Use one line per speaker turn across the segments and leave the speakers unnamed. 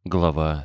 Глава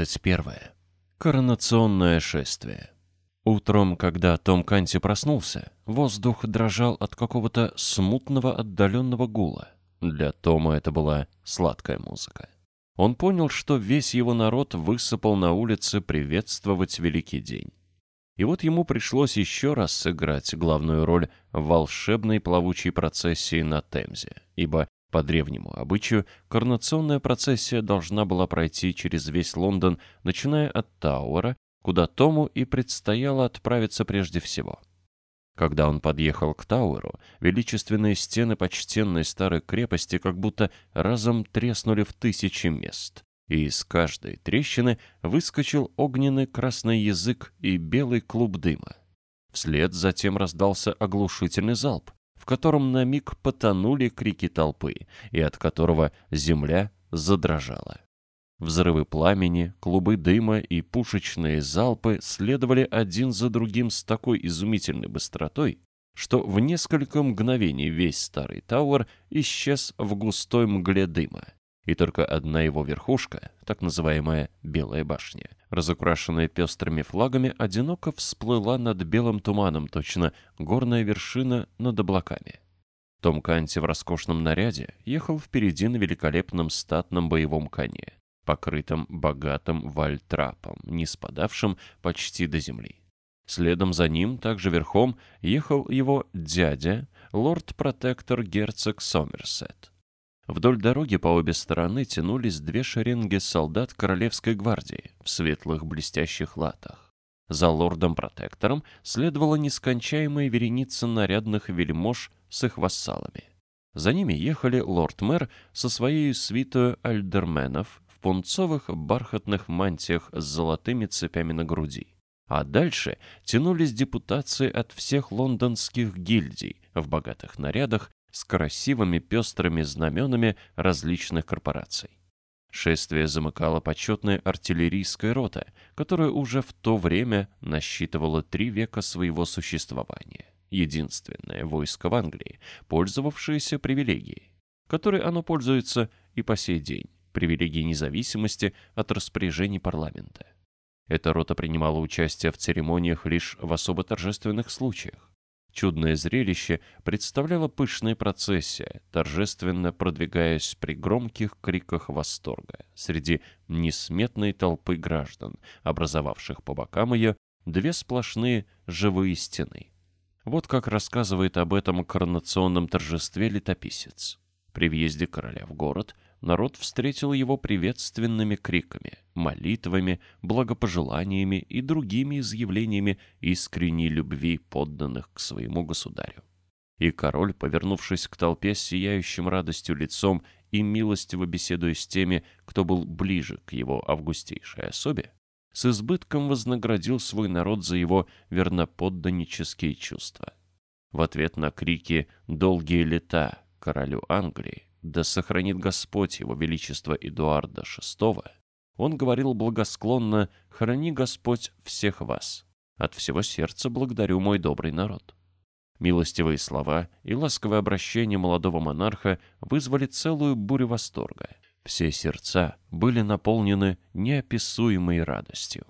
31. Коронационное шествие. Утром, когда Том Канти проснулся, воздух дрожал от какого-то смутного отдаленного гула. Для Тома это была сладкая музыка. Он понял, что весь его народ высыпал на улицы приветствовать великий день. И вот ему пришлось еще раз сыграть главную роль в волшебной плавучей процессии на Темзе, ибо по древнему обычаю коронационная процессия должна была пройти через весь Лондон, начиная от Тауэра, куда Тому и предстояло отправиться прежде всего. Когда он подъехал к Тауэру, величественные стены почтенной старой крепости как будто разом треснули в тысячи мест, и из каждой трещины выскочил огненный красный язык и белый клуб дыма. Вслед затем раздался оглушительный залп, в котором на миг потонули крики толпы, и от которого земля задрожала. Взрывы пламени, клубы дыма и пушечные залпы следовали один за другим с такой изумительной быстротой, что в несколько мгновений весь старый Тауэр исчез в густой мгле дыма, и только одна его верхушка, так называемая Белая башня, разукрашенная пестрыми флагами, одиноко всплыла над белым туманом, точно горная вершина над облаками. Том Канти в роскошном наряде ехал впереди на великолепном статном боевом коне, покрытым богатым вальтрапом, не спадавшим почти до земли. Следом за ним, также верхом, ехал его дядя, лорд-протектор герцог Сомерсет. Вдоль дороги по обе стороны тянулись две шеренги солдат Королевской гвардии в светлых блестящих латах. За лордом-протектором следовала нескончаемая вереница нарядных вельмож с их вассалами. За ними ехали лорд-мэр со своей свитой альдерменов в пунцовых бархатных мантиях с золотыми цепями на груди. А дальше тянулись депутации от всех лондонских гильдий в богатых нарядах с красивыми пестрыми знаменами различных корпораций. Шествие замыкала почетная артиллерийская рота, которая уже в то время насчитывала 3 века своего существования. Единственное войско в Англии, пользовавшееся привилегией, которой оно пользуется и по сей день, привилегией независимости от распоряжений парламента. Эта рота принимала участие в церемониях лишь в особо торжественных случаях. Чудное зрелище представляла пышная процессия, торжественно продвигаясь при громких криках восторга среди несметной толпы граждан, образовавших по бокам ее 2 сплошные живые стены. Вот как рассказывает об этом коронационном торжестве летописец. При въезде короля в город народ встретил его приветственными криками, молитвами, благопожеланиями и другими изъявлениями искренней любви подданных к своему государю. И король, повернувшись к толпе с сияющим радостью лицом и милостиво беседуя с теми, кто был ближе к его августейшей особе, с избытком вознаградил свой народ за его верноподданнические чувства. В ответ на крики «Долгие лета королю Англии», «Да сохранит Господь его величество Эдуарда VI», он говорил благосклонно: «Храни Господь всех вас. От всего сердца благодарю мой добрый народ». Милостивые слова и ласковое обращение молодого монарха вызвали целую бурю восторга. Все сердца были наполнены неописуемой радостью.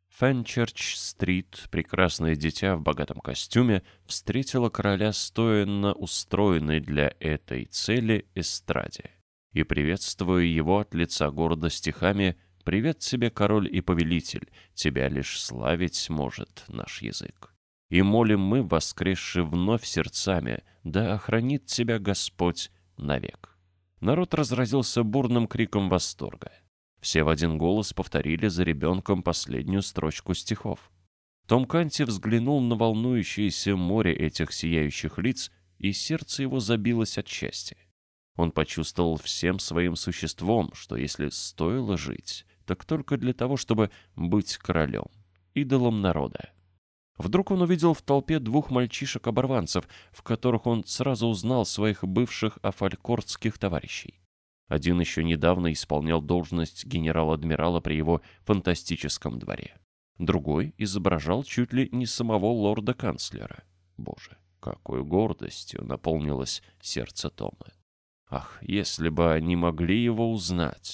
Фенчерч-стрит, прекрасное дитя в богатом костюме, встретила короля стоя на устроенной для этой цели эстраде. И, приветствуя его от лица города стихами «Привет тебе, король и повелитель, тебя лишь славить может наш язык. И молим мы, воскресши вновь сердцами, да охранит тебя Господь навек». Народ разразился бурным криком восторга. Все в один голос повторили за ребенком последнюю строчку стихов. Том Канти взглянул на волнующееся море этих сияющих лиц, и сердце его забилось от счастья. Он почувствовал всем своим существом, что если стоило жить, так только для того, чтобы быть королем, идолом народа. Вдруг он увидел в толпе 2 мальчишек-оборванцев, в которых он сразу узнал своих бывших афалькортских товарищей. Один еще недавно исполнял должность генерал-адмирала при его фантастическом дворе. Другой изображал чуть ли не самого лорда-канцлера. Боже, какой гордостью наполнилось сердце Тома. Ах, если бы они могли его узнать!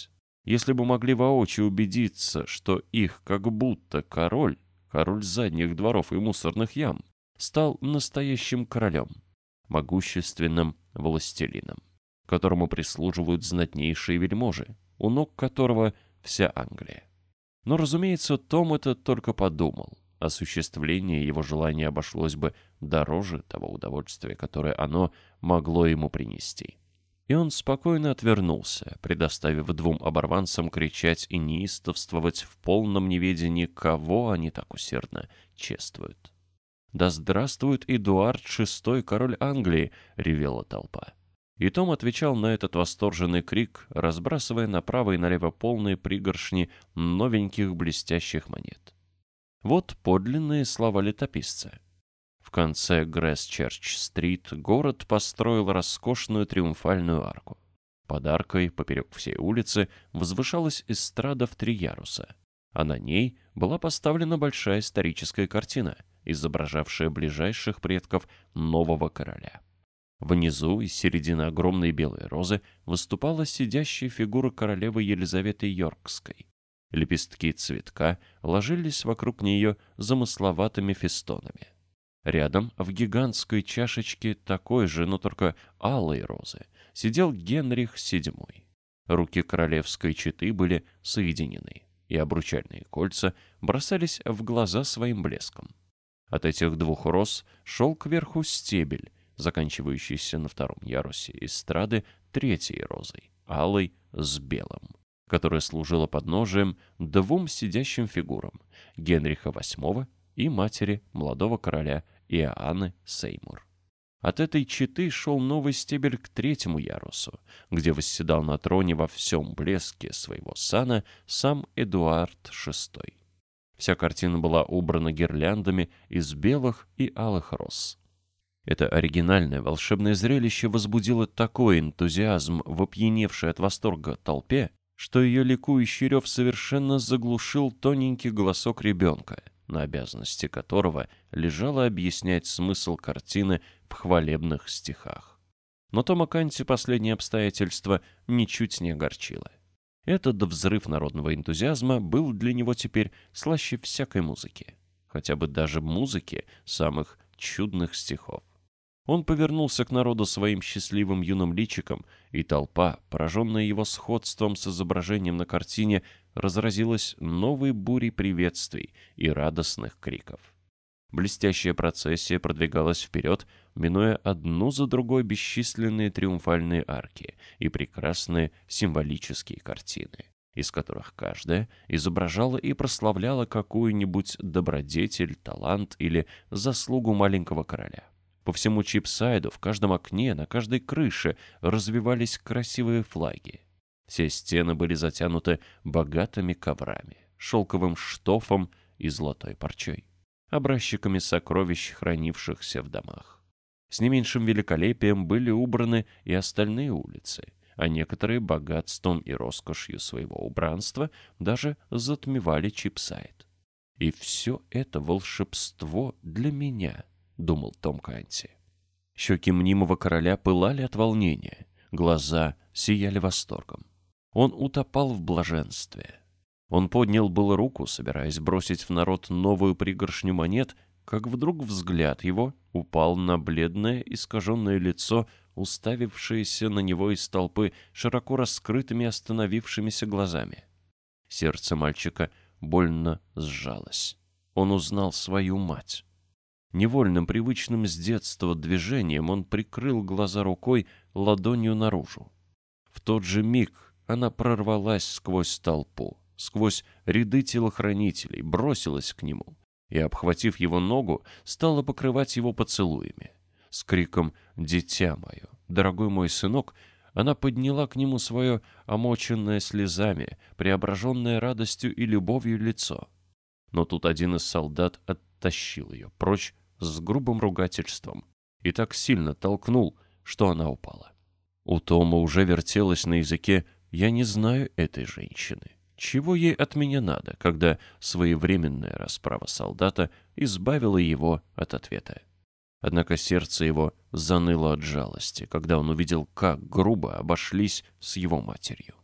Если бы могли воочию убедиться, что их как будто король задних дворов и мусорных ям, стал настоящим королем, могущественным властелином, которому прислуживают знатнейшие вельможи, у ног которого вся Англия. Но, разумеется, Том это только подумал. Осуществление его желания обошлось бы дороже того удовольствия, которое оно могло ему принести. И он спокойно отвернулся, предоставив двум оборванцам кричать и неистовствовать в полном неведении, кого они так усердно чествуют. «Да здравствует Эдуард VI, король Англии!» — ревела толпа. И Том отвечал на этот восторженный крик, разбрасывая направо и налево полные пригоршни новеньких блестящих монет. Вот подлинные слова летописца. В конце Грэсчерч-стрит город построил роскошную триумфальную арку. Под аркой, поперек всей улицы, возвышалась эстрада в 3 яруса, а на ней была поставлена большая историческая картина, изображавшая ближайших предков нового короля. Внизу, из середины огромной белой розы, выступала сидящая фигура королевы Елизаветы Йоркской. Лепестки цветка ложились вокруг нее замысловатыми фестонами. Рядом, в гигантской чашечке такой же, но только алой розы, сидел Генрих VII. Руки королевской четы были соединены, и обручальные кольца бросались в глаза своим блеском. От этих 2 роз шел кверху стебель, заканчивающийся на 2 ярусе эстрады 3-й розой, алой с белым, которая служила подножием 2 сидящим фигурам — Генриха VIII и матери молодого короля Иоанны Сеймур. От этой четы шел новый стебель к 3-му ярусу, где восседал на троне во всем блеске своего сана сам Эдуард VI. Вся картина была убрана гирляндами из белых и алых роз. Это оригинальное волшебное зрелище возбудило такой энтузиазм в опьяневшей от восторга толпе, что ее ликующий рев совершенно заглушил тоненький голосок ребенка, на обязанности которого лежало объяснять смысл картины в хвалебных стихах. Но Тома Канти последнее обстоятельство ничуть не огорчило. Этот взрыв народного энтузиазма был для него теперь слаще всякой музыки, хотя бы даже музыки самых чудных стихов. Он повернулся к народу своим счастливым юным личиком, и толпа, пораженная его сходством с изображением на картине, разразилась новой бурей приветствий и радостных криков. Блестящая процессия продвигалась вперед, минуя одну за другой бесчисленные триумфальные арки и прекрасные символические картины, из которых каждая изображала и прославляла какую-нибудь добродетель, талант или заслугу маленького короля. По всему Чипсайду, в каждом окне, на каждой крыше развивались красивые флаги. Все стены были затянуты богатыми коврами, шелковым штофом и золотой парчой, образчиками сокровищ, хранившихся в домах. С не меньшим великолепием были убраны и остальные улицы, а некоторые богатством и роскошью своего убранства даже затмевали Чипсайд. «И все это волшебство для меня», — думал Том Канти. Щеки мнимого короля пылали от волнения, глаза сияли восторгом. Он утопал в блаженстве. Он поднял было руку, собираясь бросить в народ новую пригоршню монет, как вдруг взгляд его упал на бледное, искаженное лицо, уставившееся на него из толпы широко раскрытыми остановившимися глазами. Сердце мальчика больно сжалось. Он узнал свою мать. Невольным, привычным с детства движением он прикрыл глаза рукой, ладонью наружу. В тот же миг она прорвалась сквозь толпу, сквозь ряды телохранителей, бросилась к нему и, обхватив его ногу, стала покрывать его поцелуями. С криком «Дитя мое, дорогой мой сынок!» она подняла к нему свое омоченное слезами, преображенное радостью и любовью лицо. Но тут один из солдат оттащил ее прочь с грубым ругательством и так сильно толкнул, что она упала. У Тома уже вертелось на языке: «Я не знаю этой женщины. Чего ей от меня надо, когда своевременная расправа солдата избавила его от ответа?» Однако сердце его заныло от жалости, когда он увидел, как грубо обошлись с его матерью.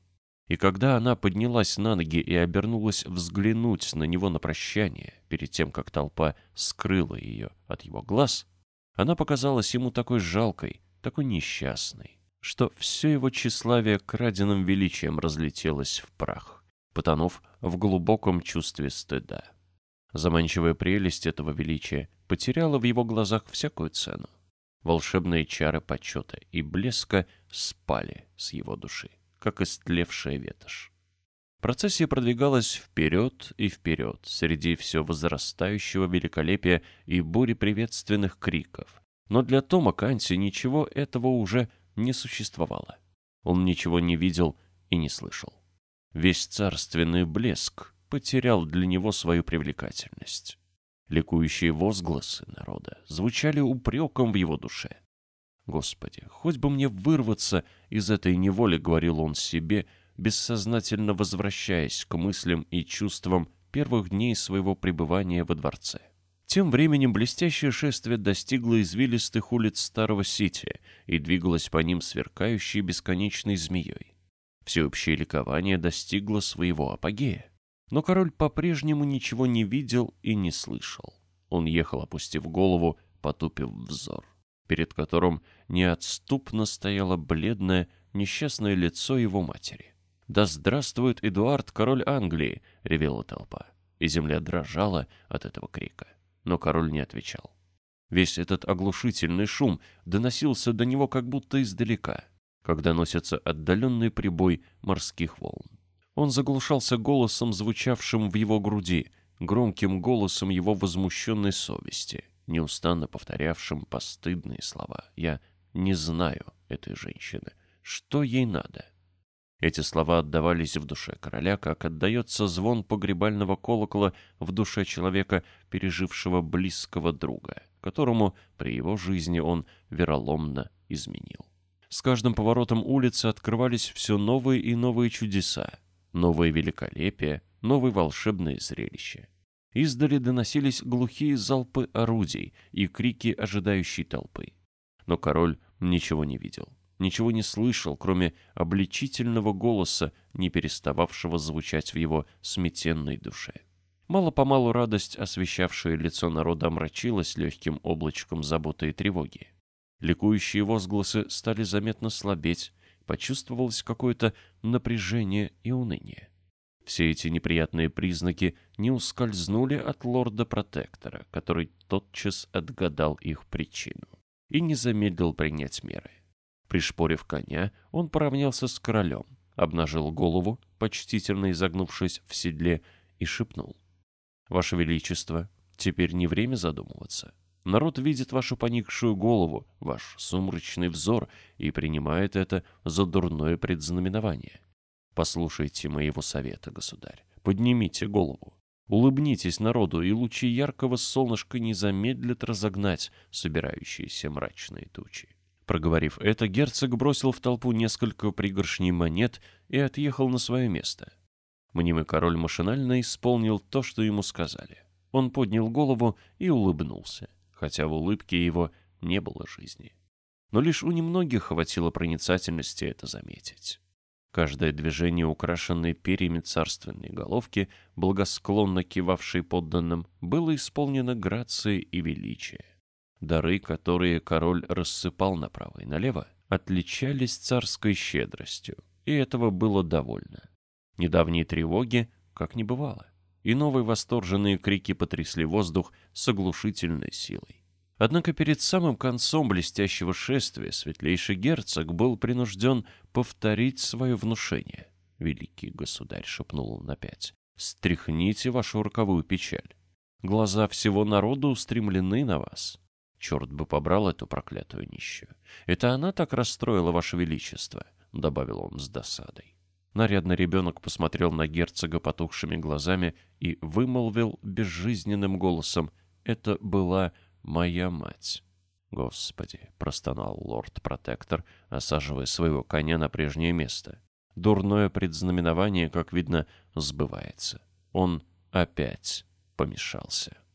И когда она поднялась на ноги и обернулась взглянуть на него на прощание, перед тем, как толпа скрыла ее от его глаз, она показалась ему такой жалкой, такой несчастной, что все его тщеславие краденым величием разлетелось в прах, потонув в глубоком чувстве стыда. Заманчивая прелесть этого величия потеряла в его глазах всякую цену. Волшебные чары почета и блеска спали с его души, как истлевшая ветошь. Процессия продвигалась вперед и вперед среди все возрастающего великолепия и бури приветственных криков. Но для Тома Канти ничего этого уже не существовало. Он ничего не видел и не слышал. Весь царственный блеск потерял для него свою привлекательность. Ликующие возгласы народа звучали упреком в его душе. «Господи, хоть бы мне вырваться из этой неволи», — говорил он себе, бессознательно возвращаясь к мыслям и чувствам первых дней своего пребывания во дворце. Тем временем блестящее шествие достигло извилистых улиц Старого Сити и двигалось по ним сверкающей бесконечной змеей. Всеобщее ликование достигло своего апогея. Но король по-прежнему ничего не видел и не слышал. Он ехал, опустив голову, потупив взор, перед которым неотступно стояло бледное, несчастное лицо его матери. «Да здравствует Эдуард, король Англии!» — ревела толпа, и земля дрожала от этого крика. Но король не отвечал. Весь этот оглушительный шум доносился до него как будто издалека, как доносится отдаленный прибой морских волн. Он заглушался голосом, звучавшим в его груди, громким голосом его возмущенной совести, неустанно повторявшим постыдные слова. «Я не знаю этой женщины. Что ей надо?» Эти слова отдавались в душе короля, как отдается звон погребального колокола в душе человека, пережившего близкого друга, которому при его жизни он вероломно изменил. С каждым поворотом улицы открывались все новые и новые чудеса, новые великолепия, новые волшебные зрелища. Издали доносились глухие залпы орудий и крики ожидающей толпы. Но король ничего не видел, ничего не слышал, кроме обличительного голоса, не перестававшего звучать в его сметенной душе. Мало-помалу радость, освещавшая лицо народа, омрачилась легким облачком заботы и тревоги. Ликующие возгласы стали заметно слабеть, почувствовалось какое-то напряжение и уныние. Все эти неприятные признаки не ускользнули от лорда-протектора, который тотчас отгадал их причину и не замедлил принять меры. Пришпорив коня, он поравнялся с королем, обнажил голову, почтительно изогнувшись в седле, и шепнул: «Ваше Величество, теперь не время задумываться. Народ видит вашу поникшую голову, ваш сумрачный взор и принимает это за дурное предзнаменование. Послушайте моего совета, государь. Поднимите голову. Улыбнитесь народу, и лучи яркого солнышка не замедлят разогнать собирающиеся мрачные тучи». Проговорив это, герцог бросил в толпу несколько пригоршней монет и отъехал на свое место. Мнимый король машинально исполнил то, что ему сказали. Он поднял голову и улыбнулся, хотя в улыбке его не было жизни. Но лишь у немногих хватило проницательности это заметить. Каждое движение украшенной перьями царственной головки, благосклонно кивавшей подданным, было исполнено грацией и величием. Дары, которые король рассыпал направо и налево, отличались царской щедростью, и этого было довольно. Недавние тревоги как не бывало, и новые восторженные крики потрясли воздух с оглушительной силой. Однако перед самым концом блестящего шествия светлейший герцог был принужден повторить свое внушение. «Великий государь», — шепнул он опять, — «стряхните вашу роковую печаль. Глаза всего народа устремлены на вас. Черт бы побрал эту проклятую нищую. Это она так расстроила ваше величество», — добавил он с досадой. Нарядный ребенок посмотрел на герцога потухшими глазами и вымолвил безжизненным голосом: «Это была моя мать». «Господи!» — простонал лорд-протектор, осаживая своего коня на прежнее место. Дурное предзнаменование, как видно, сбывается. Он опять помешался.